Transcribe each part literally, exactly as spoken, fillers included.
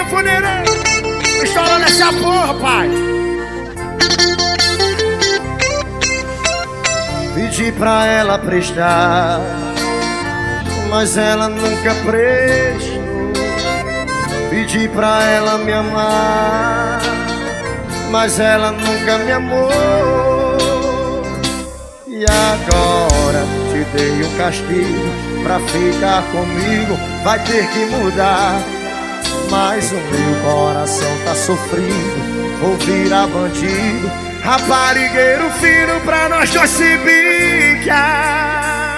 sanfoneiro, estourando essa porra, pai. Pedi pra ela prestar, mas ela nunca prestou. Pedi pra ela me amar, mas ela nunca me amou. E agora te dei um castigo pra ficar comigo, vai ter que mudar. Mas o meu coração tá sofrido, vou virar bandido, raparigueiro fino pra nós dois se bicar.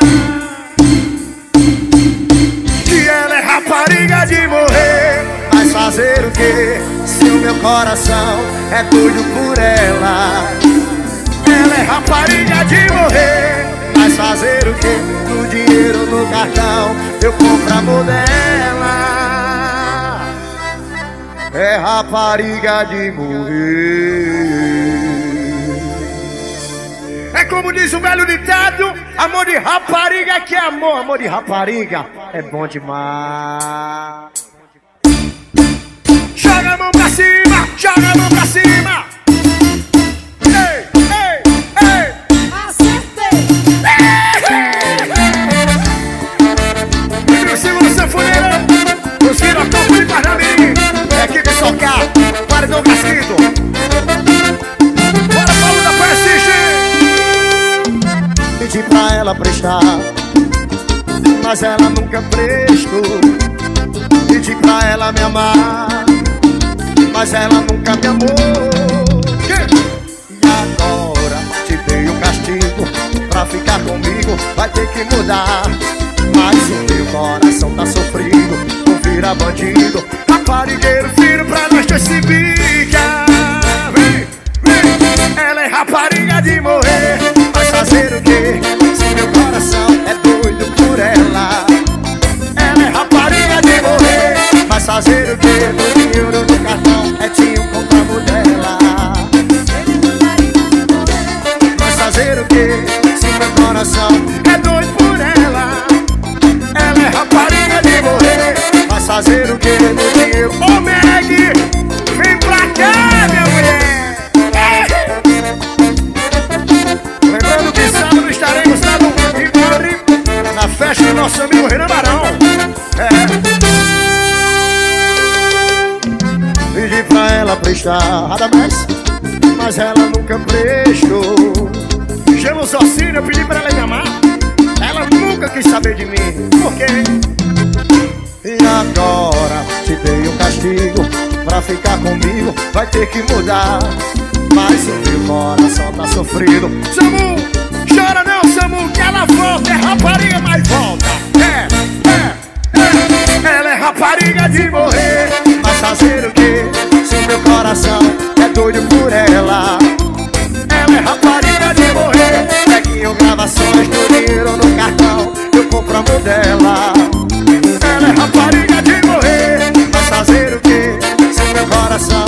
Que ela é rapariga de morrer, mas fazer o quê? Se o meu coração é doido por ela. Ela é rapariga de morrer, mas fazer o quê? No dinheiro, no cartão, eu compro amor dela. É rapariga de morrer. É como diz o velho ditado, amor de rapariga que é amor. Amor de rapariga é bom demais. Joga a mão pra cima, joga a mão pra cima. Ei, ei, ei. Acertei. E segura sanfoneiro, os girotão de Parnamirim, equipe socar, paredão casquido. Bora pra luta pra assistir. Pedi pra ela prestar, mas ela nunca prestou. Pedi pra ela me amar, mas ela nunca me amou. E agora te dei um castigo pra ficar comigo, vai ter que mudar. Mas o meu coração tá sofrido, vou virar bandido, raparigueiro fino pra nós dois se bicar. Vem, vem. Ela é rapariga de morrer, mas fazer o quê? Se meu coração é doido por ela. Ela é rapariga de morrer, mas fazer o quê? No dinheiro, no cartão, é tio, compramos dela. Mas fazer o quê? Se meu coração é doido por ela. Ela é rapariga de morrer, mas fazer o quê? No dinheiro. Ô Meg, vem pra cá, minha mulher. Lembrando que sábado estaremos lá no Ivory, na festa do nosso amigo Renan Barão. É. Pedi pra ela prestar, nada mais, mas ela nunca prestou. Gelo Socino, eu pedi pra ela me amar, ela nunca quis saber de mim. Por quê? E agora te dei um castigo pra ficar comigo, vai ter que mudar. Mas o meu coração tá sofrido. Samu, chora não, Samu, que ela volta. É rapariga, mas volta. É, é, é. Ela é rapariga de morrer, mas fazer o quê? Se o meu coração é doido por ela. Ela é rapariga de morrer, peguinho gravações, no dinheiro, no cartão, eu compro amor dela. Ela é rapariga de morrer, mas fazer o quê? Se meu coração